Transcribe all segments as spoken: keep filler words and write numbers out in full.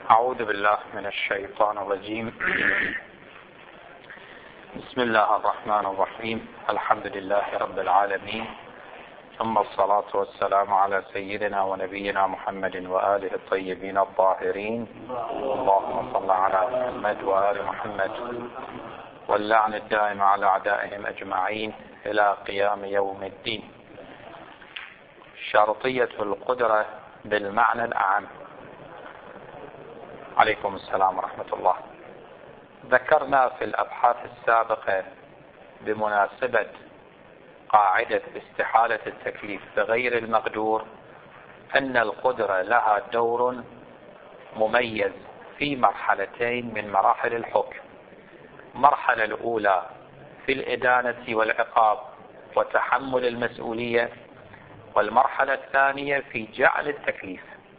أعوذ بالله من الشيطان الرجيم. بسم الله الرحمن الرحيم. الحمد لله رب العالمين، ثم الصلاة والسلام على سيدنا ونبينا محمد وآله الطيبين الطاهرين. اللهم صل على محمد وآل محمد، واللعن الدائم على أعدائهم أجمعين إلى قيام يوم الدين. شرطية القدرة بالمعنى الأعم. عليكم السلام ورحمة الله. ذكرنا في الأبحاث السابقة بمناسبة قاعدة استحالة التكليف بغير المقدور أن القدرة لها دور مميز في مرحلتين من مراحل الحكم. المرحلة الأولى في الإدانة والعقاب وتحمل المسؤولية، والمرحلة الثانية في جعل التكليف.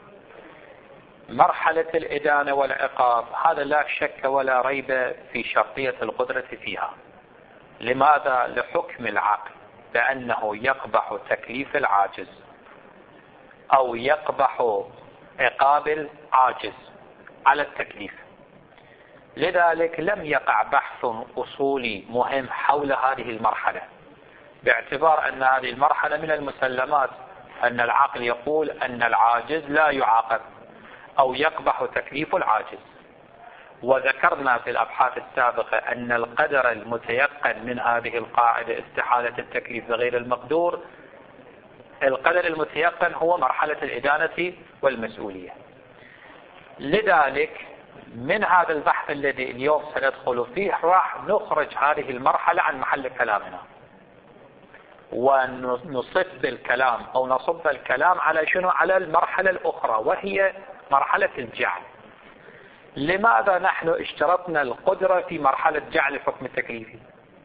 مرحلة الإدانة والعقاب هذا لا شك ولا ريب في شرطية القدرة فيها. لماذا؟ لحكم العقل بأنه يقبح تكليف العاجز أو يقبح عقاب العاجز على التكليف. لذلك لم يقع بحث أصولي مهم حول هذه المرحلة، باعتبار أن هذه المرحلة من المسلمات أن العقل يقول أن العاجز لا يعاقب أو يقبح تكليف العاجز. وذكرنا في الأبحاث السابقة أن القدر المتيقن من هذه القاعدة استحالة التكليف بغير المقدور، القدر المتيقن هو مرحلة الإدانة والمسؤولية. لذلك من هذا البحث الذي اليوم سندخل فيه راح نخرج هذه المرحلة عن محل كلامنا، ونصب الكلام أو نصب الكلام على شنو؟ على المرحلة الأخرى، وهي مرحلة الجعل. لماذا نحن اشترطنا القدرة في مرحلة جعل الحكم التكليفي؟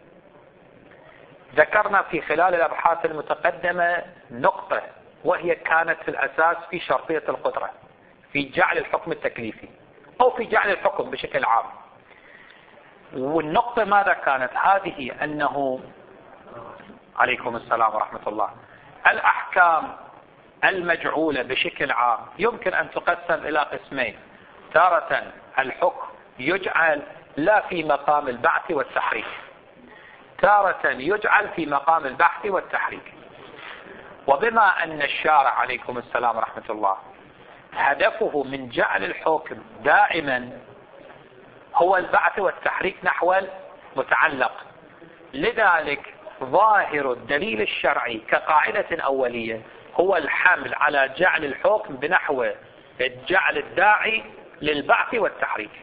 ذكرنا في خلال الأبحاث المتقدمة نقطة، وهي كانت في الأساس في شرطية القدرة في جعل الحكم التكليفي أو في جعل الحكم بشكل عام. والنقطة ماذا كانت؟ هذه أنه عليكم السلام ورحمة الله، الأحكام المجعولة بشكل عام يمكن أن تقسم إلى قسمين. تارة الحكم يجعل لا في مقام البعث والتحريك، تارة يجعل في مقام البحث والتحريك. وبما أن الشارع عليكم السلام ورحمة الله هدفه من جعل الحكم دائما هو البعث والتحريك نحو المتعلق، لذلك ظاهر الدليل الشرعي كقاعدة أولية هو الحمل على جعل الحكم بنحو الجعل الداعي للبعث والتحريك.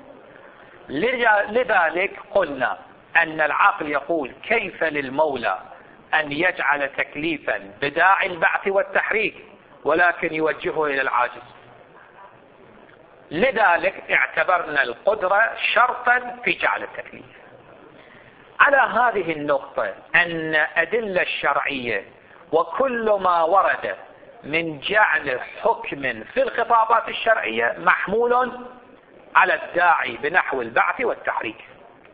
لذلك قلنا أن العقل يقول كيف للمولى أن يجعل تكليفا بداعي البعث والتحريك ولكن يوجهه إلى العاجز. لذلك اعتبرنا القدرة شرطا في جعل التكليف. على هذه النقطة أن أدلة الشرعية وكل ما ورد من جعل حكم في الخطابات الشرعية محمول على الداعي بنحو البعث والتحريك،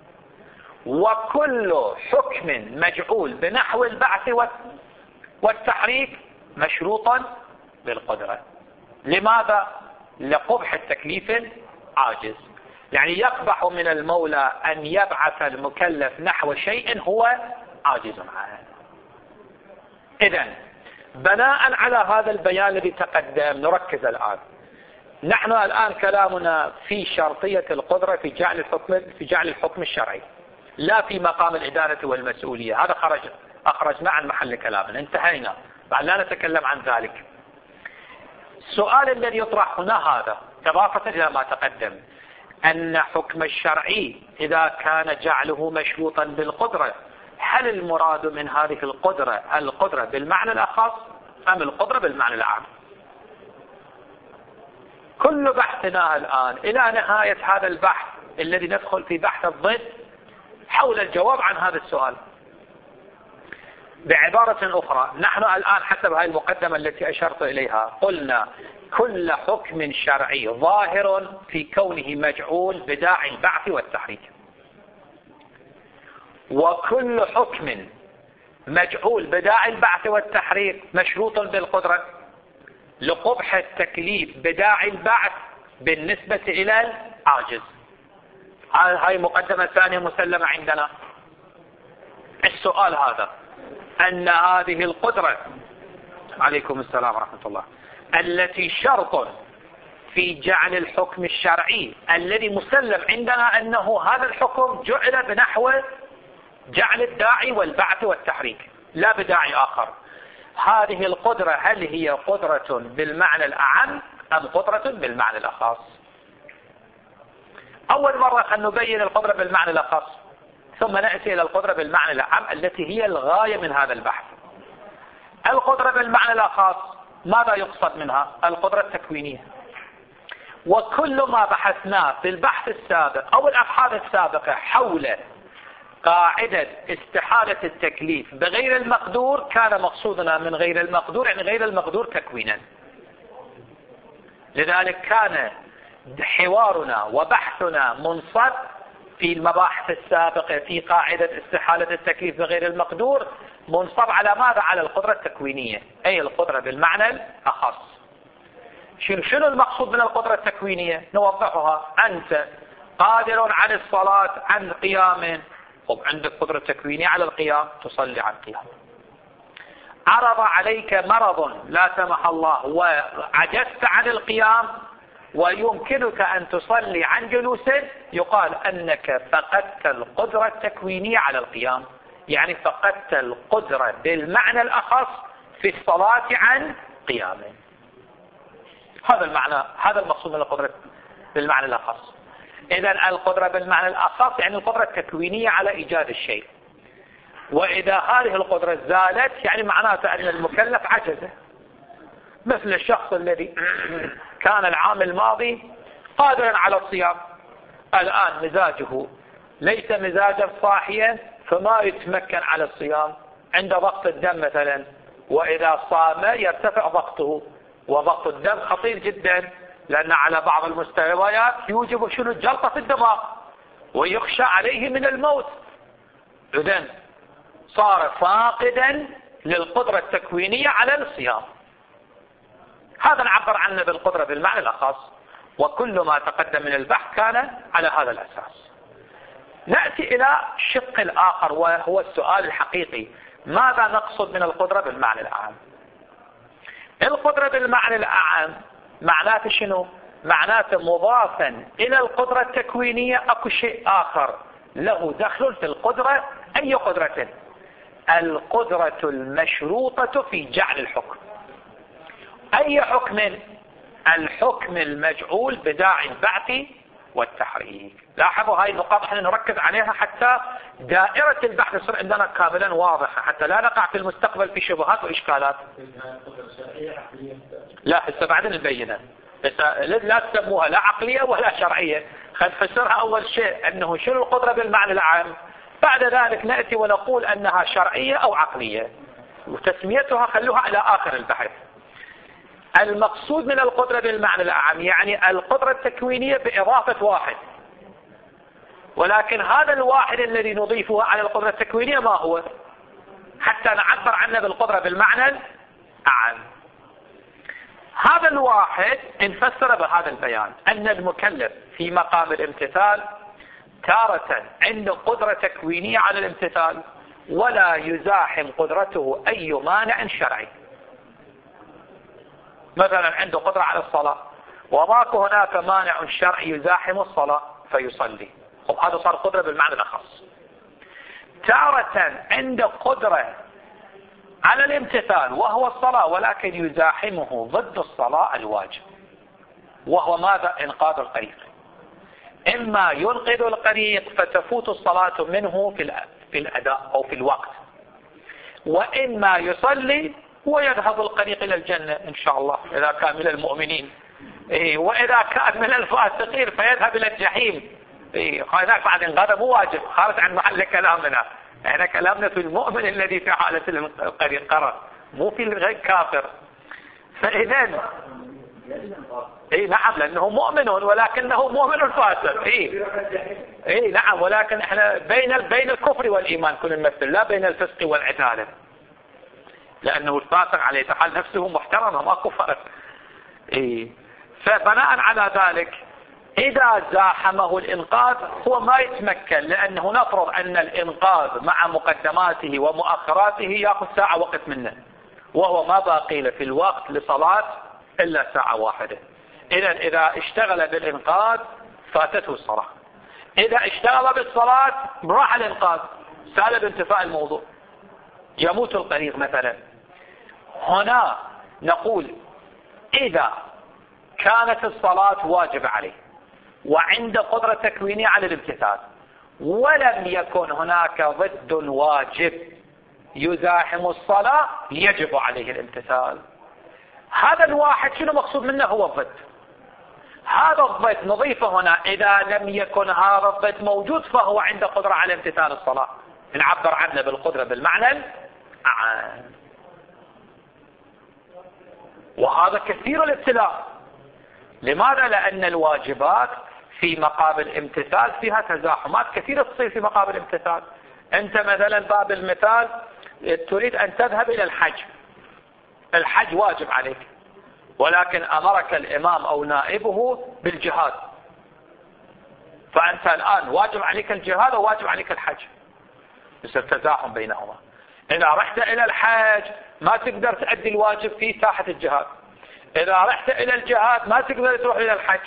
وكل حكم مجعول بنحو البعث والتحريك مشروطا بالقدرة. لماذا؟ لقبح التكليف العاجز. يعني يقبح من المولى أن يبعث المكلف نحو شيء هو عاجز عنه. إذن بناء على هذا البيان الذي تقدم نركز الآن. نحن الآن كلامنا في شرطية القدرة في جعل الحكم في جعل الحكم الشرعي، لا في مقام الإدانة والمسؤولية. هذا خرج أخرجنا عن محل كلامنا، انتهينا، بعد لا نتكلم عن ذلك. السؤال الذي يطرح هنا هذا إضافة إلى ما تقدم، أن حكم الشرعي إذا كان جعله مشروطا بالقدرة، هل المراد من هذه القدرة القدرة بالمعنى الأخص أم القدرة بالمعنى الأعم؟ كل بحثنا الآن إلى نهاية هذا البحث الذي ندخل في بحث الضد حول الجواب عن هذا السؤال. بعبارة أخرى، نحن الآن حسب هذه المقدمة التي أشرت إليها قلنا كل حكم شرعي ظاهر في كونه مجعول بداعي البعث والتحريك، وكل حكم مجعول بداعي البعث والتحريك مشروط بالقدرة لقبح التكليف بداعي البعث بالنسبة إلى العاجز. هاي مقدمة ثانية مسلمة عندنا. السؤال هذا أن هذه القدرة، عليكم السلام ورحمة الله، التي شرط في جعل الحكم الشرعي الذي مسلم عندنا أنه هذا الحكم جعل بنحو جعل الداعي والبعث والتحريك لا بداعي آخر. هذه القدرة هل هي قدرة بالمعنى الأعم أم قدرة بالمعنى الأخص؟ أول مرة خلينا نبين القدرة بالمعنى الأخص، ثم نأتي إلى القدرة بالمعنى الأعم التي هي الغاية من هذا البحث. القدرة بالمعنى الأخص ماذا يقصد منها؟ القدرة التكوينية. وكل ما بحثناه في البحث السابق أو الأبحاث السابقة حول قاعدة استحالة التكليف بغير المقدور كان مقصودنا من غير المقدور يعني غير المقدور تكوينا. لذلك كان حوارنا وبحثنا منصب في المباحث السابقة في قاعدة استحالة التكليف بغير المقدور منصب على ماذا؟ على القدرة التكوينية، أي القدرة بالمعنى الأخص. شنو المقصود من القدرة التكوينية؟ نوضحها. أنت قادر عن الصلاة عن قيام، طب عندك قدرة تكوينية على القيام، تصلي عن قيام. عرض عليك مرض لا سمح الله وعجزت عن القيام ويمكنك أن تصلي عن جلوس، يقال أنك فقدت القدرة التكوينية على القيام، يعني فقدت القدرة بالمعنى الأخص في الصلاة عن قيام. هذا المعنى، هذا المقصود من القدرة بالمعنى الأخص. إذن القدرة بالمعنى الأخص يعني القدرة التكوينية على إيجاد الشيء. وإذا هذه القدرة زالت يعني معناته أن المكلف عجزه، مثل الشخص الذي كان العام الماضي قادرا على الصيام، الآن مزاجه ليس مزاجا صاحيا فما يتمكن على الصيام، عند ضغط الدم مثلا، وإذا صام يرتفع ضغطه، وضغط الدم خطير جدا لأن على بعض المستويات يوجب شنو؟ جلطة في الدماغ ويخشى عليه من الموت. إذن صار فاقدا للقدرة التكوينية على الصيام. هذا نعبر عنه بالقدرة بالمعنى الأخص، وكل ما تقدم من البحث كان على هذا الأساس. نأتي إلى الشق الآخر وهو السؤال الحقيقي: ماذا نقصد من القدرة بالمعنى الأعم؟ القدرة بالمعنى الأعم معناته شنو؟ معناته مضافا إلى القدرة التكوينية أكو شيء آخر له دخل في القدرة. أي قدرة؟ القدرة المشروطة في جعل الحكم. أي حكم؟ الحكم المجعول بداعي البعث والتحريك. لاحظوا هاي النقاط احنا نركز عليها حتى دائرة البحث تصير عندنا كاملا واضحة، حتى لا نقع في المستقبل في شبهات وإشكالات. لا هسه بعدين نبينها، لا تسموها لا عقلية ولا شرعية، خل نفسرها أول شيء أنه شنو القدرة بالمعنى العام، بعد ذلك نأتي ونقول أنها شرعية أو عقلية، وتسميتها خلوها على آخر البحث. المقصود من القدرة بالمعنى الأعم يعني القدرة التكوينية بإضافة واحد، ولكن هذا الواحد الذي نضيفه على القدرة التكوينية ما هو؟ حتى نعبر عنه بالقدرة بالمعنى الأعم. هذا الواحد انفسر بهذا البيان أن المكلف في مقام الامتثال تارة عنده قدرة تكوينية على الامتثال ولا يزاحم قدرته أي مانع شرعي. مثلا عنده قدرة على الصلاة وماك هناك مانع شرعي يزاحم الصلاة فيصلي، طب هذا صار قدرة بالمعنى الأخص. تارة عنده قدرة على الامتثال وهو الصلاة ولكن يزاحمه ضد الصلاة الواجب، وهو ماذا؟ إنقاذ القريق. إما ينقذ القريق فتفوت الصلاة منه في الأداء أو في الوقت، وإما يصلي ويذهب القريق إلى الجنة إن شاء الله إذا كان من المؤمنين، إيه، وإذا كان من الفاسقين فيذهب إلى الجحيم. إيه، هذاك بعد إنقاذه مو واجب، خارج عن محل كلامنا. احنا كلامنا في المؤمن الذي في حالة القريق قرر، مو في الغير كافر. فإذن اي نعم لانه مؤمن ولكنه مؤمن فاسق. اي اي نعم، ولكن احنا بين بين الكفر والايمان كل نمثل، لا بين الفسق والعداله، لانه الفاسق عليه حال نفسه محترمه ما كفر. اي فبناء على ذلك إذا زاحمه الإنقاذ هو ما يتمكن، لأنه نفرض أن الإنقاذ مع مقدماته ومؤخراته يأخذ ساعة وقت منه، وهو ما باقي له في الوقت لصلاة إلا ساعة واحدة. إذا إذا اشتغل بالإنقاذ فاتته الصلاة، إذا اشتغل بالصلاة راح الإنقاذ، سالب انتفاء الموضوع، يموت القريب مثلا. هنا نقول إذا كانت الصلاة واجب عليه وعند قدرة تكوينية على الامتثال، ولم يكن هناك ضد واجب يزاحم الصلاة يجب عليه الامتثال. هذا الواحد شنو مقصود منه؟ هو الضد. هذا الضد نضيفه هنا، إذا لم يكن هذا الضد موجود فهو عند قدرة على امتثال الصلاة، نعبر عنه بالقدرة بالمعنى العام. وهذا كثير الابتلاء. لماذا؟ لأن الواجبات في مقابل الامتثال فيها تزاحمات كثيرة تصير في مقابل الامتثال. أنت مثلا باب المثال تريد أن تذهب إلى الحج، الحج واجب عليك، ولكن أمرك الإمام أو نائبه بالجهاد، فأنت الآن واجب عليك الجهاد وواجب عليك الحج، يصير تزاحم بينهما. إذا رحت إلى الحج ما تقدر تؤدي الواجب في ساحة الجهاد، إذا رحت إلى الجهاد ما تقدر تروح إلى الحج،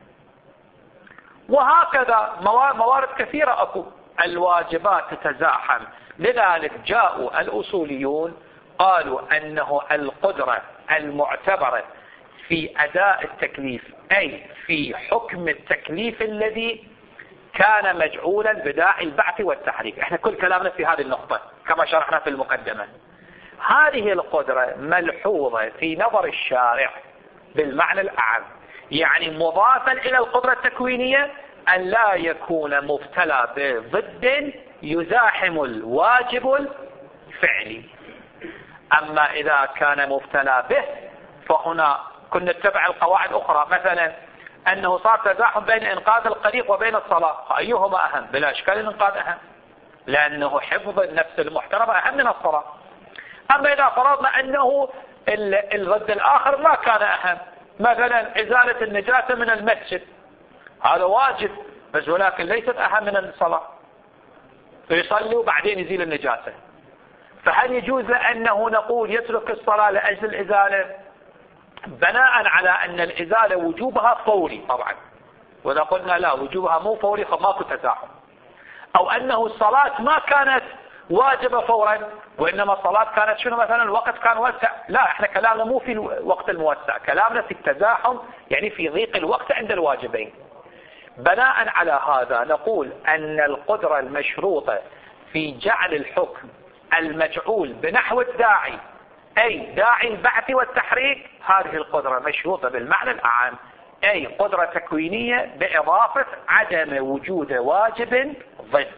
وهكذا موارد كثيرة أكو الواجبات تتزاحم. لذلك جاءوا الأصوليون قالوا أنه القدرة المعتبرة في أداء التكليف أي في حكم التكليف الذي كان مجعولا بداعي البعث والتحريك. احنا كل كلامنا في هذه النقطة كما شرحنا في المقدمة. هذه القدرة ملحوظة في نظر الشارع بالمعنى الأعم، يعني مضافا إلى القدرة التكوينية أن لا يكون مبتلى بضد يزاحم الواجب الفعلي. أما إذا كان مبتلى به فهنا كنا نتبع القواعد الأخرى، مثلا أنه صار تزاحم بين إنقاذ القريب وبين الصلاة، أيهما أهم؟ بلا إشكال الإنقاذ أهم، لأنه حفظ النفس المحترمة أهم من الصلاة. أما إذا فرضنا أنه الضد الآخر ما كان أهم، مثلا إزالة النجاسة من المسجد، هذا واجب بس ولكن ليست أهم من الصلاة، فيصلي وبعدين يزيل النجاسة، فهل يجوز لأنه نقول يترك الصلاة لأجل الإزالة؟ بناء على أن الإزالة وجوبها فوري طبعا، وإذا قلنا لا وجوبها مو فوري فماكو تزاحم، أو أنه الصلاة ما كانت واجبة فورا وإنما الصلاة كانت شنو مثلا الوقت كان واسع، لا احنا كلامنا مو في الوقت الموسع، كلامنا في التزاحم يعني في ضيق الوقت عند الواجبين. بناء على هذا نقول أن القدرة المشروطة في جعل الحكم المجعول بنحو الداعي أي داعي البعث والتحريك، هذه القدرة مشروطة بالمعنى الأعم أي قدرة تكوينية بإضافة عدم وجود واجب ضد.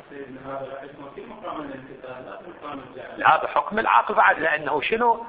هذا حكم العقل بعد، لأنه شنو؟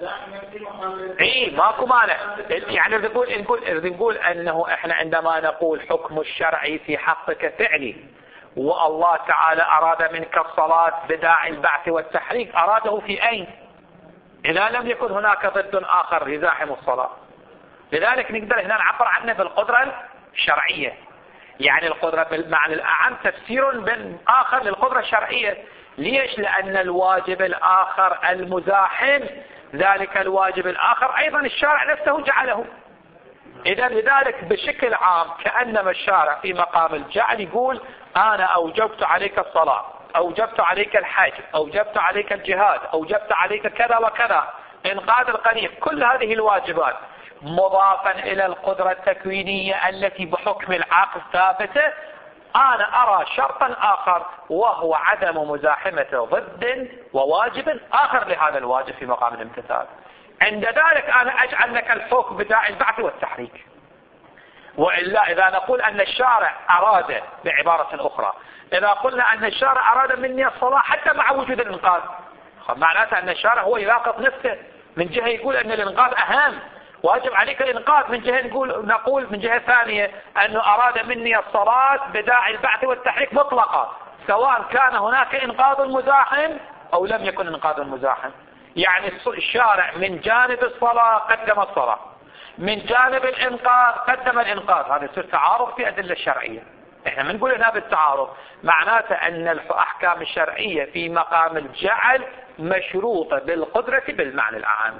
اي ماكو مانع، يعني نقول نقول نقول أنه احنا عندما نقول حكم الشرعي في حقك فعلي، والله تعالى أراد منك الصلاة بداعي البعث والتحريك، أراده في أين؟ إذا لم يكن هناك ضد آخر يزاحم الصلاة. لذلك نقدر هنا نعبر عنه بالقدرة الشرعية، يعني القدرة بالمعنى الأعم تفسير بين آخر للقدرة الشرعية. ليش؟ لأن الواجب الآخر المزاحم ذلك الواجب الآخر أيضا الشارع نفسه جعله. إذا لذلك بشكل عام كأنما الشارع في مقام الجعل يقول أنا أوجبت عليك الصلاة، أوجبت عليك الحج، أوجبت عليك الجهاد، أوجبت عليك كذا وكذا، إنقاذ القريب، كل هذه الواجبات مضافا إلى القدرة التكوينية التي بحكم العقل ثابتة، أنا أرى شرطا آخر وهو عدم مزاحمة ضد وواجب آخر لهذا الواجب في مقام الامتثال. عند ذلك أنا أجعل لك الحكم بداعي البعث والتحريك. وإلا إذا نقول أن الشارع أراد بعبارة أخرى، إذا قلنا أن الشارع أراد مني الصلاة حتى مع وجود الإنقاذ، معناته أن الشارع هو يلاقط نفسه، من جهة يقول أن الإنقاذ أهم واجب عليك الإنقاذ، من جهة نقول نقول من جهة ثانية أنه أراد مني الصلاة بداعي البعث والتحريك مطلقة، سواء كان هناك إنقاذ مزاحم أو لم يكن إنقاذ مزاحم. يعني الشارع من جانب الصلاة قدم الصلاة، من جانب الإنقاذ قدم الإنقاذ، هذا يصير تعارض في أدلة الشرعية. احنا من نقول هنا بالتعارض معناته أن الأحكام الشرعية في مقام الجعل مشروطة بالقدرة بالمعنى العام.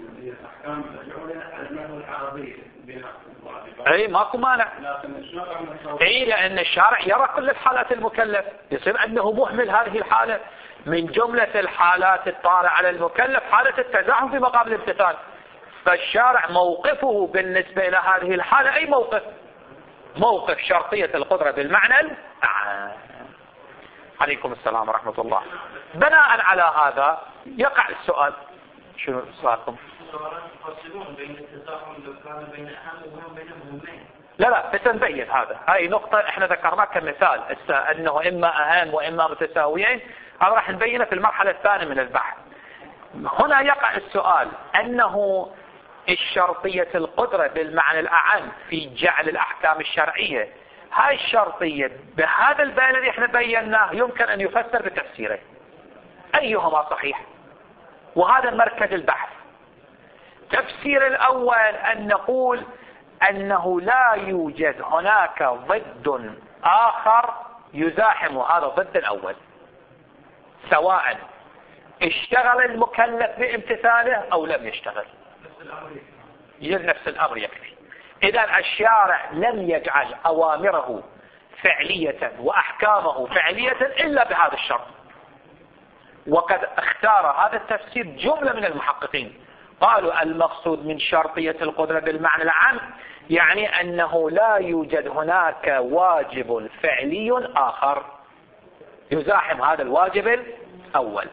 اي ماكو مانع. اي لأن الشارع يرى كل الحالات المكلف، يصير أنه مهمل هذه الحالة. من جملة الحالات الطارئة على المكلف حالة التزاحم في مقام الامتثال، فالشارع موقفه بالنسبة إلى هذه الحالة أي موقف؟ موقف شرطية القدرة بالمعنى العام. عليكم السلام ورحمة الله. بناء على هذا يقع السؤال، شنو سؤالكم؟ لا لا بس نبين هذا، هاي نقطة احنا ذكرناها كمثال انه اما اهم واما متساويين، هذا راح نبينه في المرحلة الثانية من البحث. هنا يقع السؤال انه الشرطية القدرة بالمعنى الأعم في جعل الأحكام الشرعية، هاي الشرطية بهذا البيان الذي احنا بيناه يمكن أن يفسر بتفسيره، أيهما صحيح؟ وهذا مركز البحث. تفسير الأول أن نقول أنه لا يوجد هناك ضد آخر يزاحم هذا الضد الأول، سواء اشتغل المكلف بامتثاله أو لم يشتغل، نفس الأمر يكفي. إذا الشارع لم يجعل أوامره فعلية وأحكامه فعلية إلا بهذا الشرط، وقد اختار هذا التفسير جملة من المحققين، قالوا المقصود من شرطية القدرة بالمعنى العام يعني أنه لا يوجد هناك واجب فعلي آخر يزاحم هذا الواجب الأول.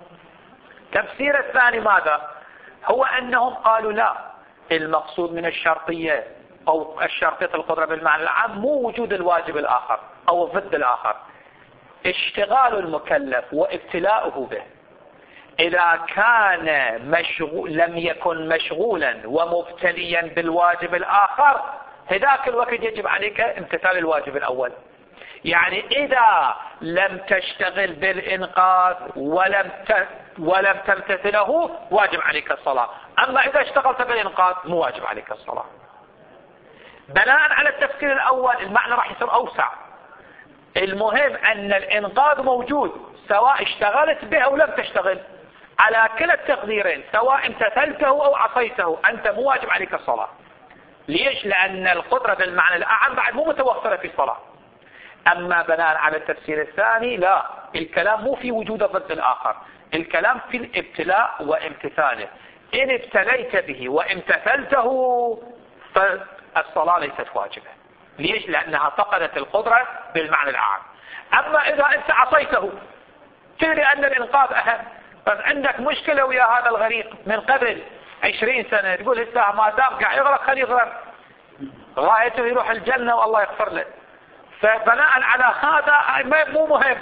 تفسير الثاني ماذا؟ هو أنهم قالوا لا، المقصود من الشرطية أو الشرطية القدرة بالمعنى العام مو وجود الواجب الآخر أو الضد الآخر، اشتغال المكلف وابتلاؤه به. إذا كان مشغول لم يكن مشغولا ومبتليا بالواجب الآخر، هذاك الوقت يجب عليك امتثال الواجب الأول. يعني إذا لم تشتغل بالإنقاذ ولم ولم تمتثله واجب عليك الصلاة، أما إذا اشتغلت بالإنقاذ مو واجب عليك الصلاة. بناء على التفسير الأول المعنى راح يصير أوسع. المهم أن الإنقاذ موجود سواء اشتغلت به أو لم تشتغل، على كلا التقديرين سواء امتثلته أو عصيته أنت مو واجب عليك الصلاة. ليش؟ لأن القدرة بالمعنى الأعم بعد مو متوفرة في الصلاة. أما بناء على التفسير الثاني لا، الكلام مو في وجود الضد الآخر، الكلام في الابتلاء وامتثاله. إن ابتليت به وامتثلته فالصلاة ليست واجبة. ليش؟ لأنها فقدت القدرة بالمعنى العام. أما إذا أنت عصيته تدري أن الإنقاذ أهم، بس عندك مشكلة ويا هذا الغريق من قبل عشرين سنة، تقول هسه ما دام قاعد يغرق خليه يغرق، غايته يروح الجنة والله يغفر له. فبناء على هذا مو مهم،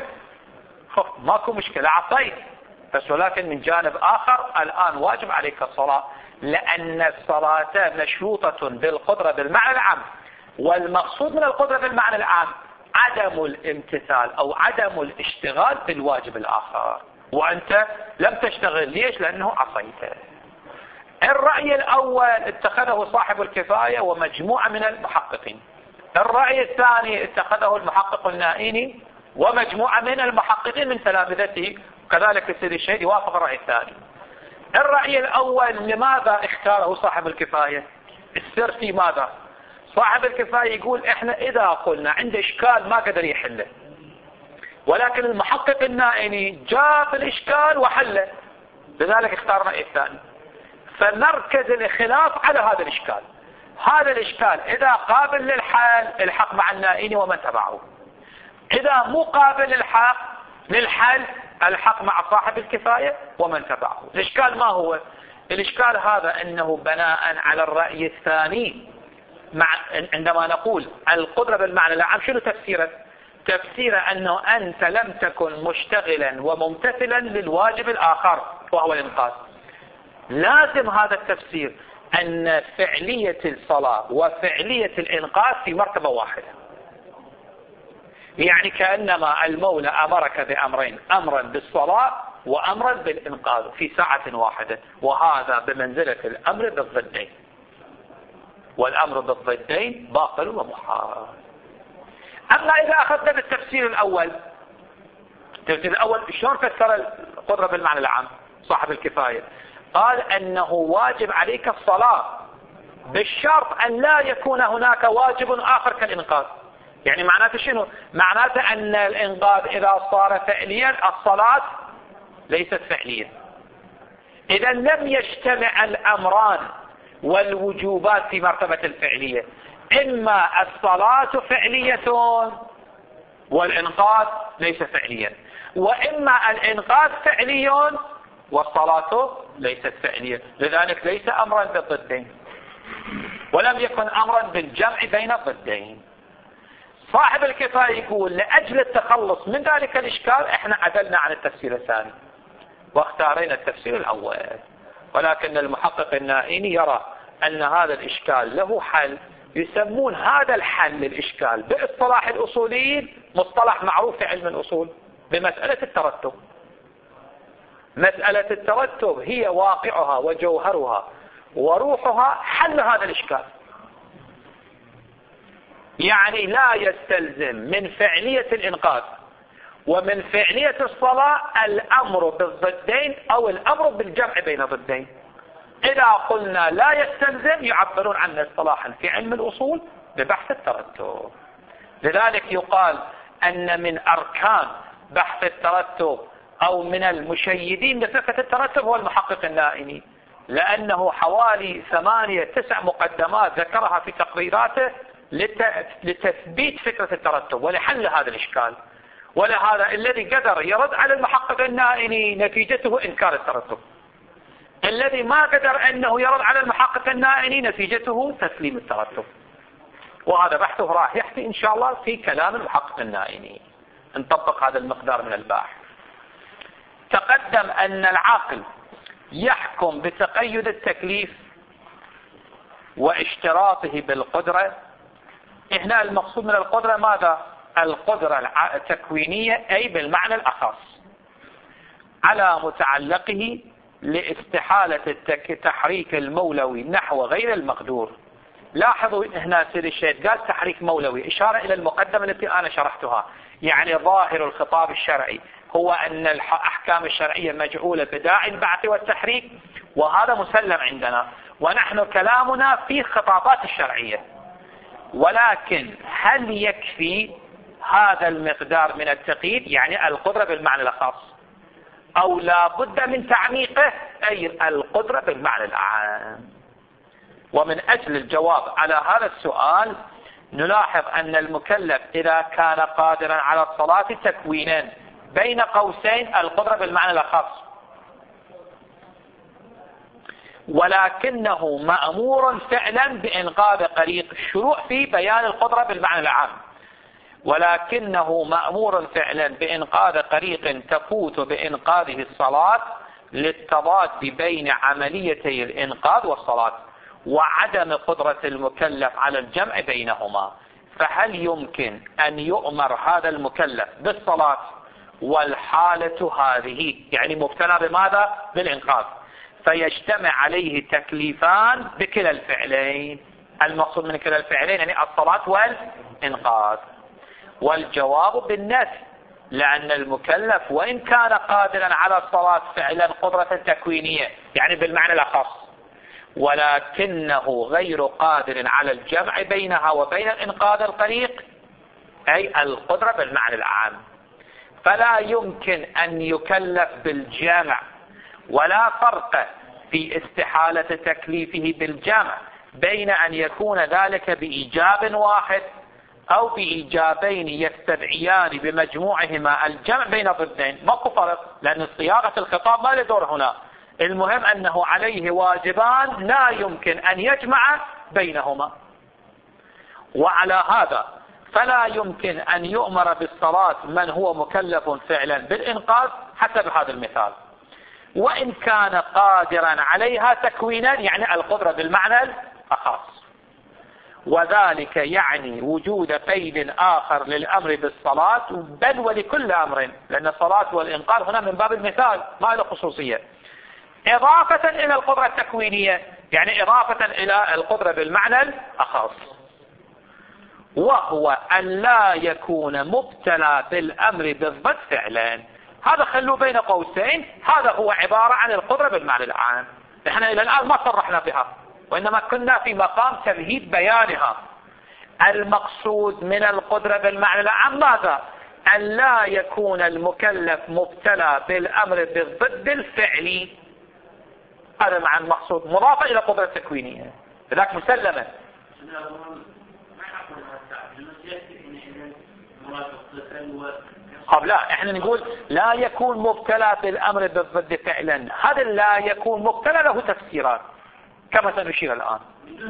ماكو مشكلة عصيت، بس ولكن من جانب آخر الآن واجب عليك الصلاة، لأن الصلاة مشروطة بالقدرة بالمعنى العام، والمقصود من القدرة بالمعنى العام عدم الامتثال أو عدم الاشتغال بالواجب الآخر، وأنت لم تشتغل. ليش؟ لأنه عصيته. الرأي الأول اتخذه صاحب الكفاية ومجموعة من المحققين. الرأي الثاني اتخذه المحقق النائيني ومجموعة من المحققين من تلامذته، وكذلك السيد الشهيد يوافق الرأي الثاني. الرأي الأول لماذا اختاره صاحب الكفاية؟ السر في ماذا؟ صاحب الكفاية يقول احنا إذا قلنا عند إشكال ما قدر يحله، ولكن المحقق النائني جاب الإشكال وحله، لذلك اختار الرأي الثاني. فنركز الخلاف على هذا الإشكال. هذا الإشكال إذا قابل للحل الحق مع النائني ومن تبعه، إذا مو قابل للحق للحل الحق مع صاحب الكفاية ومن تبعه. الإشكال ما هو؟ الإشكال هذا أنه بناء على الرأي الثاني، مع عندما نقول القدرة بالمعنى العام شنو تفسيره؟ تفسيره أنه أنت لم تكن مشتغلا وممتثلا للواجب الآخر وهو الإنقاذ. لازم هذا التفسير أن فعلية الصلاة وفعلية الإنقاذ في مرتبة واحدة، يعني كأنما المولى أمرك بأمرين، أمرا بالصلاة وأمرا بالإنقاذ في ساعة واحدة، وهذا بمنزلة الأمر بالضدين. والأمر بالضدين باطل ومحال. أما إذا أخذنا بالتفسير الأول، التفسير الأول شلون فسر القدرة بالمعنى العام صاحب الكفاية؟ قال أنه واجب عليك الصلاة بالشرط أن لا يكون هناك واجب آخر كالإنقاذ. يعني معناته شنو؟ معناته أن الإنقاذ إذا صار فعليا الصلاة ليست فعليا. إذا لم يجتمع الأمران والوجوبات في مرتبة الفعلية، إما الصلاة فعلية والإنقاذ ليس فعليا، وإما الإنقاذ فعلي والصلاة ليست فعلية. لذلك ليس أمرا بالضدين، ولم يكن أمرا بالجمع بين الضدين. صاحب الكفاية يقول لأجل التخلص من ذلك الإشكال احنا عدلنا عن التفسير الثاني واختارينا التفسير الأول، ولكن المحقق النائيني يرى أن هذا الإشكال له حل، يسمون هذا الحل للإشكال باصطلاح الأصوليين مصطلح معروف في علم الأصول بمسألة الترتب. مسألة الترتب هي واقعها وجوهرها وروحها حل هذا الإشكال. يعني لا يستلزم من فعلية الإنقاذ ومن فعلية الصلاة الأمر بالضدين أو الأمر بالجمع بين ضدين. إذا قلنا لا يستلزم يعبرون عنه اصطلاحا في علم الأصول ببحث الترتب. لذلك يقال أن من أركان بحث الترتب أو من المشيدين لفقه الترتب هو المحقق النائيني، لأنه حوالي ثمانية تسع مقدمات ذكرها في تقريراته لتثبيت فكرة الترتب ولحل هذا الإشكال. ولهذا الذي قدر يرد على المحقق النائيني نتيجته إنكار الترتب، الذي ما قدر أنه يرد على المحقق النائيني نتيجته تسليم الترتب. وهذا بحثه راح يحكي إن شاء الله في كلام المحقق النائيني، نطبق هذا المقدار من الباحث. تقدم أن العاقل يحكم بتقيد التكليف واشتراطه بالقدرة. هنا المقصود من القدرة ماذا؟ القدرة التكوينية، أي بالمعنى الأخص على متعلقه لاستحالة التحريك المولوي نحو غير المقدور. لاحظوا هنا سيد الشيخ قال تحريك مولوي، إشارة إلى المقدمة التي أنا شرحتها. يعني ظاهر الخطاب الشرعي هو أن الأحكام الشرعية مجعولة بداعي البعث والتحريك، وهذا مسلم عندنا، ونحن كلامنا في الخطابات الشرعية. ولكن هل يكفي هذا المقدار من التقييد، يعني القدرة بالمعنى الخاص، أو لا بد من تعميقه، أي القدرة بالمعنى العام؟ ومن أجل الجواب على هذا السؤال نلاحظ أن المكلف إذا كان قادرا على الصلاة تكوينا بين قوسين القدرة بالمعنى الخاص، ولكنه مأمور فعلا بإنقاذ طريق الشروع في بيان القدرة بالمعنى العام، ولكنه مأمور فعلا بإنقاذ طريق تفوت بإنقاذه الصلاة للتضاد بين عمليتي الإنقاذ والصلاة وعدم قدرة المكلف على الجمع بينهما. فهل يمكن أن يؤمر هذا المكلف بالصلاة والحالة هذه يعني مبتلى بماذا؟ بالإنقاذ، فيجتمع عليه تكليفان بكلا الفعلين؟ المقصود من كلا الفعلين يعني الصلاة والإنقاذ. والجواب بالنفي، لأن المكلف وإن كان قادرا على الصلاة فعلا قدرة تكوينية يعني بالمعنى الأخص، ولكنه غير قادر على الجمع بينها وبين الإنقاذ الطريق، أي القدرة بالمعنى العام. فلا يمكن أن يكلف بالجمع، ولا فرق في استحالة تكليفه بالجمع بين أن يكون ذلك بإيجاب واحد أو بإيجابين يستدعيان بمجموعهما الجمع بين ضدين. ماكو فرق، لأن صياغة الخطاب ما له دور هنا. المهم أنه عليه واجبان لا يمكن أن يجمع بينهما. وعلى هذا فلا يمكن أن يؤمر بالصلاة من هو مكلف فعلا بالإنقاذ حسب هذا المثال، وإن كان قادرا عليها تكوينا يعني القدرة بالمعنى الأخص. وذلك يعني وجود قيد آخر للأمر بالصلاة، بل ولكل أمر، لأن الصلاة والإنقاذ هنا من باب المثال ما له خصوصية، إضافة إلى القدرة التكوينية. يعني إضافة إلى القدرة بالمعنى الأخص، وهو أن لا يكون مبتلى بالأمر بالضد فعلا. هذا خلوا بين قوسين، هذا هو عبارة عن القدرة بالمعنى العام. احنا إلى الآن ما صرحنا بها، وإنما كنا في مقام تمهيد بيانها. المقصود من القدرة بالمعنى العام ماذا؟ أن لا يكون المكلف مبتلى بالأمر بالضد الفعلي. هذا مع المقصود مضافة إلى قدرة تكوينية، لذلك مسلمة. طب لا، احنا نقول لا يكون مبتلى بالأمر بالضد فعلا. هذا لا يكون مبتلى له تفسيرات كما سنشير الآن.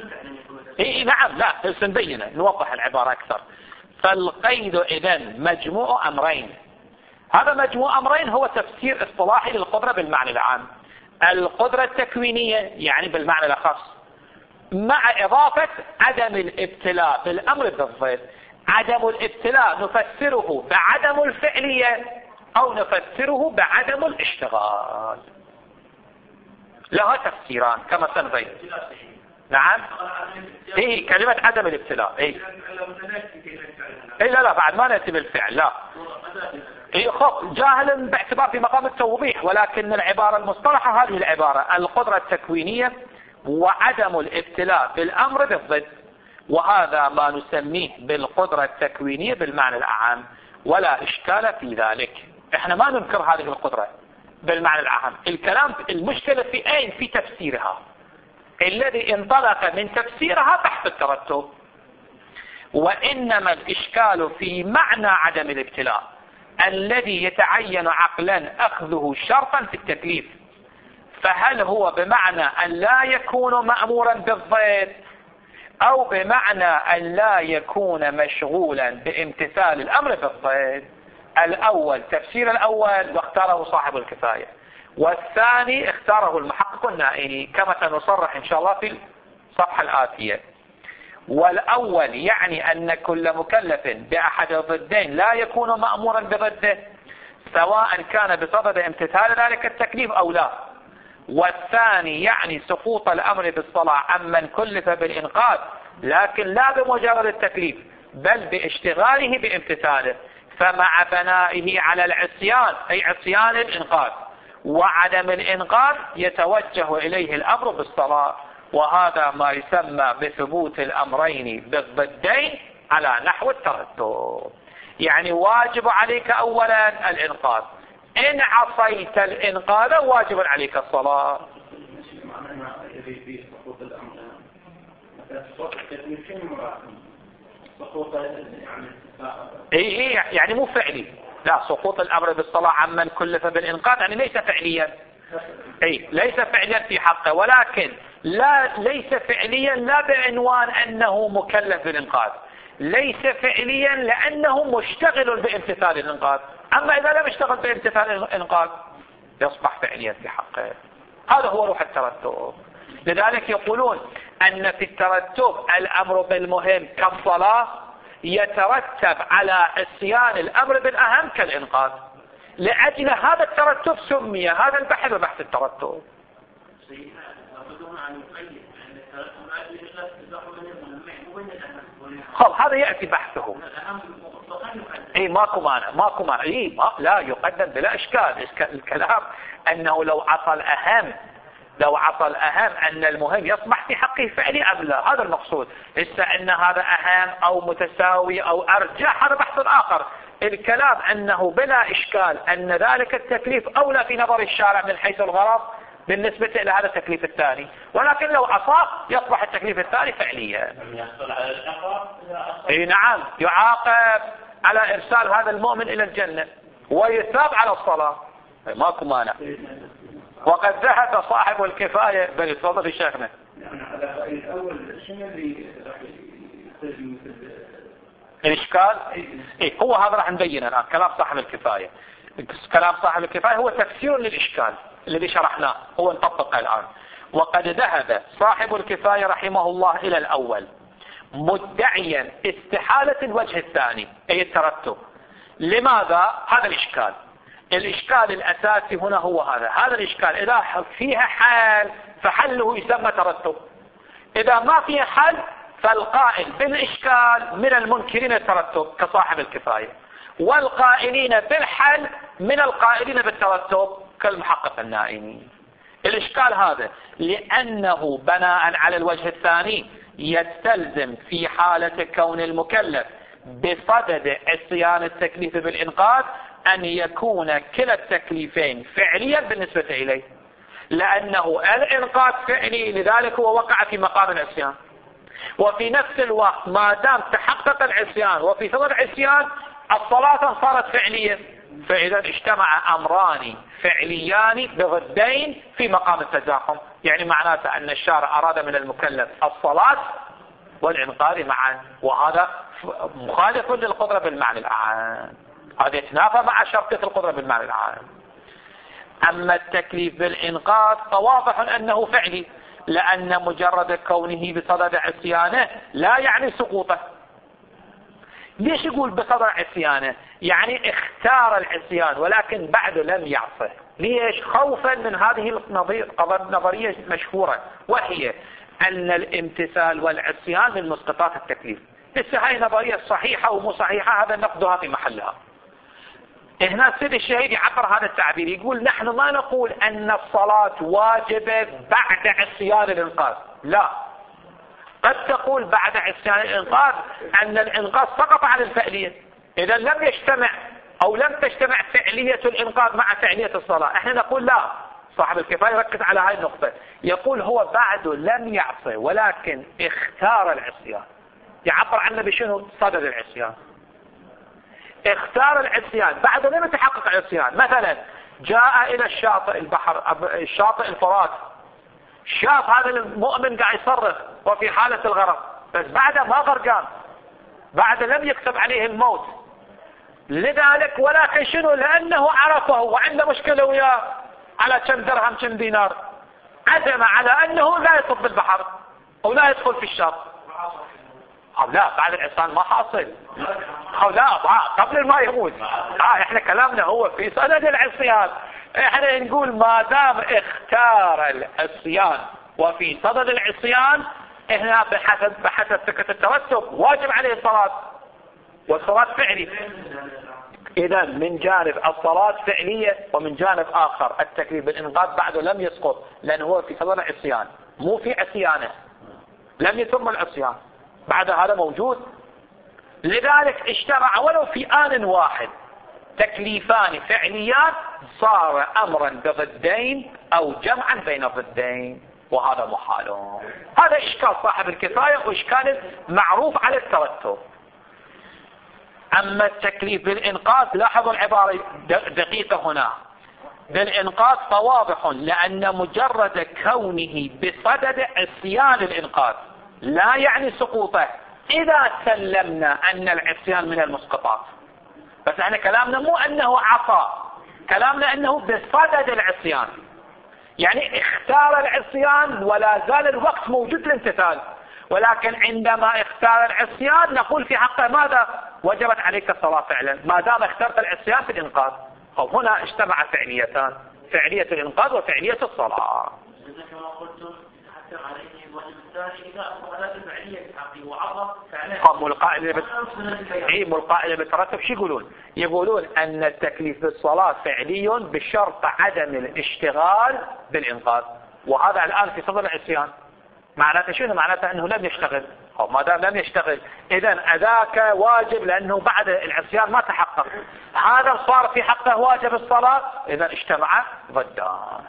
اي نعم، لا سنبينه، نوضح العبارة أكثر. فالقيد إذن مجموع أمرين. هذا مجموع أمرين هو تفسير اصطلاحي للقدرة بالمعنى العام. القدرة التكوينية يعني بالمعنى الأخص، مع إضافة عدم الابتلاء بالأمر بالضد. عدم الابتلاء نفسره بعدم الفعلية أو نفسره بعدم الاشتغال. لها تفسيران كما سنبين. نعم، ايه كلمة عدم الابتلاء. ايه ايه لا لا بعد ما نأتي بالفعل، لا ايه خب جاهلا باعتبار في مقام التوضيح، ولكن العبارة المصطلحة هذه العبارة: القدرة التكوينية وعدم الابتلاء بالأمر بالضد. وهذا ما نسميه بالقدرة التكوينية بالمعنى الأعم، ولا إشكال في ذلك. احنا ما ننكر هذه القدرة بالمعنى الأعم. الكلام المشكلة في أين؟ في تفسيرها. الذي انطلق من تفسيرها بحث الترتب، وإنما الإشكال في معنى عدم الابتلاء الذي يتعين عقلا أخذه شرطا في التكليف. فهل هو بمعنى أن لا يكون مأمورا بالضد، أو بمعنى أن لا يكون مشغولا بامتثال الأمر بالضد؟ الأول تفسير الأول واختاره صاحب الكفاية، والثاني اختاره المحقق النائي كما سنصرح إن شاء الله في الصفحة الآتية. والأول يعني أن كل مكلف بأحد الضدين لا يكون مأمورا بضده، سواء كان بصدد امتثال ذلك التكليف أو لا. والثاني يعني سقوط الأمر بالصلاة عمن كلف بالإنقاذ، لكن لا بمجرد التكليف بل باشتغاله بامتثاله، فمع بنائه على العصيان أي عصيان الإنقاذ وعدم الإنقاذ يتوجه إليه الأمر بالصلاة. وهذا ما يسمى بثبوت الأمرين بالضدين على نحو الترتب. يعني واجب عليك أولا الإنقاذ، إن عصيت الإنقاذ واجب عليك الصلاة. اي اي يعني مو فعلي، لا سقوط الأمر بالصلاة عمن كلف بالإنقاذ يعني ليس فعليا، اي ليس فعليا في حقه، ولكن لا ليس فعليا لا بعنوان أنه مكلف بالإنقاذ، ليس فعليا لأنه مشتغل بامتثال الإنقاذ. أما إذا لم يشتغل بامتثال الإنقاذ يصبح فعليا في حقه. هذا هو روح الترتب. لذلك يقولون أن في الترتب الأمر بالمهم كالصلاة يترتب على عصيان الأمر بالأهم كالإنقاذ. لأجل هذا الترتب سمي هذا البحث بحث الترتب. خب هذا يأتي بحثه. اي ماكو مانع ماكو مانع اي ما لا يقدم بلا اشكال. الكلام انه لو عصى الاهم لو عصى الاهم ان المهم يصبح في حقه فعلي ام لا، هذا المقصود. لسه ان هذا اهم او متساوي او ارجح هذا بحث اخر. الكلام انه بلا اشكال ان ذلك التكليف اولى في نظر الشارع من حيث الغرض بالنسبة إلى هذا التكليف الثاني، ولكن لو عصاه يصبح التكليف الثاني فعليا. اي نعم، يعاقب على إرسال هذا المؤمن إلى الجنة ويثاب على الصلاة، ماكو مانع. وقد ذهب صاحب الكفاية بل تفضل في شيخنا. يعني على رأي الأول شنو اللي راح الإشكال؟ إيه هو هذا راح نبينه الآن. كلام صاحب الكفاية كلام صاحب الكفاية هو تفسير للإشكال الذي شرحناه، هو نطبقه الآن. وقد ذهب صاحب الكفاية رحمه الله إلى الأول مدعيا استحالة الوجه الثاني أي الترتب. لماذا؟ هذا الإشكال الإشكال الأساسي هنا هو هذا هذا الإشكال إذا فيها حل فحله يسمى ترتب، إذا ما فيها حل فالقائل بالإشكال من المنكرين الترتب كصاحب الكفاية، والقائلين بالحل من القائلين بالترتب كالمحقق النائمي. الإشكال هذا لأنه بناء على الوجه الثاني يستلزم في حالة كون المكلف بصدد عصيان التكليف بالإنقاذ أن يكون كلا التكليفين فعليا بالنسبة إليه، لأنه الإنقاذ فعلي لذلك هو وقع في مقام العصيان، وفي نفس الوقت ما دام تحقق العصيان وفي صدد العصيان الصلاة صارت فعلية، فإذا اجتمع أمران فعليان بضدين في مقام التزاحم، يعني معناته أن الشارع أراد من المكلف الصلاة والإنقاذ معا، وهذا مخالف للقدرة بالمعنى العام، هذا يتنافى مع شرطية القدرة بالمعنى العام. أما التكليف بالإنقاذ فواضح أنه فعلي، لأن مجرد كونه بصدد عصيانه لا يعني سقوطه. ليش يقول بصدد عصيانه؟ يعني اختار العصيان ولكن بعده لم يعصه. ليش؟ خوفا من هذه النظرية المشهورة، وهي أن الامتثال والعصيان من مسقطات التكليف. لسه هاي نظرية صحيحة ومو صحيحة، هذا نقدها في محلها. هنا سيد الشهيد يعبر هذا التعبير، يقول نحن ما نقول أن الصلاة واجبة بعد عصيان الإنقاذ، لا، قد تقول بعد عصيان الإنقاذ أن الإنقاذ سقط عن الفعلية، إذا لم يجتمع أو لم تجتمع فعلية الإنقاذ مع فعلية الصلاة. احنا نقول لا، صاحب الكفاية يركز على هاي النقطة، يقول هو بعده لم يعصي ولكن اختار العصيان، يعبر عنه بشنو؟ صدد العصيان، اختار العصيان بعد لم يتحقق العصيان. مثلا جاء الى الشاطئ البحر الشاطئ الفرات، شاف هذا المؤمن قاعد يصرخ وفي حالة الغرق، بس بعد ما غرقان، بعد لم يكتب عليه الموت، لذلك ولكن شنو؟ لانه عرفه وعنده مشكلة وياه على كم درهم كم دينار، عزم على انه لا يطب بالبحر او لا يدخل في الشاطئ. أو لا، بعد العصيان ما حاصل، أو لا قبل ما يموت. آه احنا كلامنا هو في صدد العصيان، احنا نقول ما دام اختار العصيان وفي صدد العصيان، احنا بحسب بحسب فكرة الترتب واجب عليه الصلاة، والصلاة فعلي. اذا من جانب الصلاة فعلية، ومن جانب اخر التكليف بالانقاذ بعده لم يسقط، لانه هو في صدد العصيان مو في عصيانه، لم يتم العصيان، بعد هذا موجود. لذلك اجتمع ولو في آن واحد تكليفان فعليان، صار أمرا بضدين أو جمعا بين الضدين، وهذا محال. هذا إشكال صاحب الكفاية وإشكال معروف على الترتب. أما التكليف بالإنقاذ، لاحظوا العبارة دقيقة هنا، بالإنقاذ فواضح لأن مجرد كونه بصدد عصيان الإنقاذ لا يعني سقوطه، إذا سلمنا أن العصيان من المسقطات. بس احنا كلامنا مو أنه عصى، كلامنا أنه بصدد العصيان، يعني اختار العصيان ولا زال الوقت موجود للامتثال، ولكن عندما اختار العصيان نقول في حقه ماذا؟ وجبت عليك الصلاة فعلا ما دام اخترت العصيان في الإنقاذ. هنا اجتمع فعليتان، فعلية الإنقاذ وفعلية الصلاة. هم القائل بت... هم القائل بالترتب شو يقولون؟ يقولون أن التكليف بالصلاة فعلي بشرط عدم الاشتغال بالإنقاذ، وهذا الآن في صدر العصيان. معناته شنو؟ معناته أنه لم يشتغل، أو ما دام لم يشتغل إذا أذاك واجب، لأنه بعد العصيان ما تحقق، هذا صار في حقه واجب الصلاة، إذا اجتمع ضدان.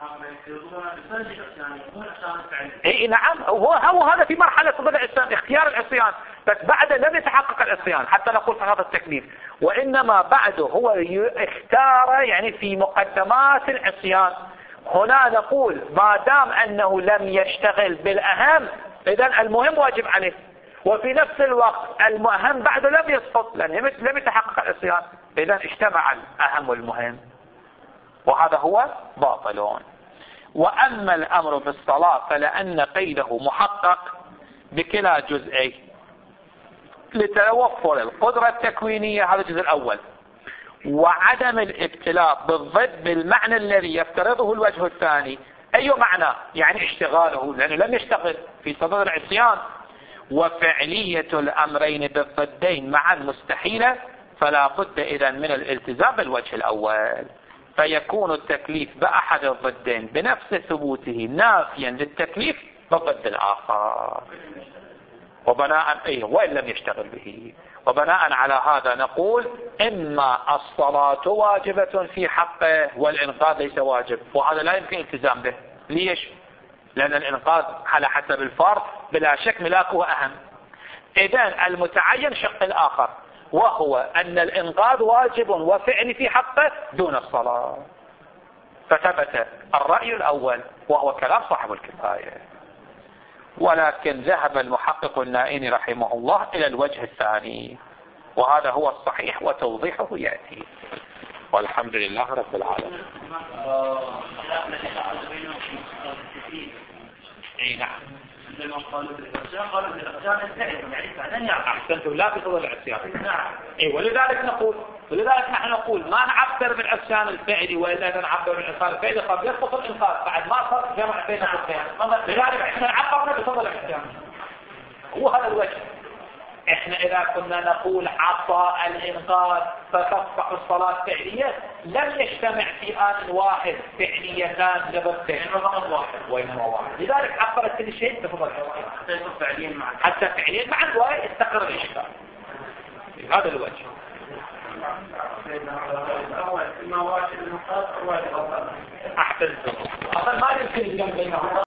اي نعم، هو هو هذا في مرحلة صدر العصيان، اختيار العصيان، بس بعد لم يتحقق العصيان حتى نقول في هذا التكليف، وإنما بعده هو اختار يعني في مقدمات العصيان. هنا نقول ما دام أنه لم يشتغل بالأهم، إذا المهم واجب عليه، وفي نفس الوقت المهم بعده لم يسقط لأنه لم يتحقق العصيان، إذا اجتمع الأهم والمهم، وهذا هو باطلون. وأما الأمر بالصلاة فلأن قيده محقق بكلا جزئين لتوفر القدرة التكوينية، هذا الجزء الأول، وعدم الابتلاء بالضد بالمعنى الذي يفترضه الوجه الثاني. أي معنى؟ يعني اشتغاله، لأنه لم يشتغل في صدد العصيان. وفعلية الأمرين بالضدين معا مستحيلة، فلا بد إذن من الالتزام بالوجه الأول، فيكون التكليف بأحد الضدين بنفس ثبوته نافيا للتكليف بالضد الآخر، وبناء إيه وإن لم يشتغل به. وبناء على هذا نقول إما الصلاة واجبة في حقه والإنقاذ ليس واجب، وهذا لا يمكن التزام به. ليش؟ لأن الإنقاذ على حسب الفرض بلا شك ملاكه أهم. إذن المتعين شق الآخر، وهو أن الإنقاذ واجب وفعل في حقه دون الصلاة، فثبت الرأي الأول وهو كلام صاحب الكفاية. ولكن ذهب المحقق النائني رحمه الله إلى الوجه الثاني، وهذا هو الصحيح وتوضيحه يأتي. والحمد لله رب العالمين. اي نعم. احسنتم، لا بفضل العصيان. نعم. اي ولذلك نقول ولذلك نحن نقول ما نعبر بالعصيان الفعلي، والا نعبر بالعصيان الفعلي قد يسقط الانقاذ بعد ما صار جمع بين القسمين. لذلك احنا عبرنا بفضل العصيان، هو هذا الوجه. احنا اذا كنا نقول عصا الانقاذ فتصبح الصلاة فعلية، لم يجتمع في آن واحد فعليتان لضدين وإنما واحد. لذلك عبرت كل شيء بفضل العصيان حتى فعليا مع الواحد استقر الاشكال. هذا الوجه. احسنتم. اصلا ما يمكن الجمع بينهم.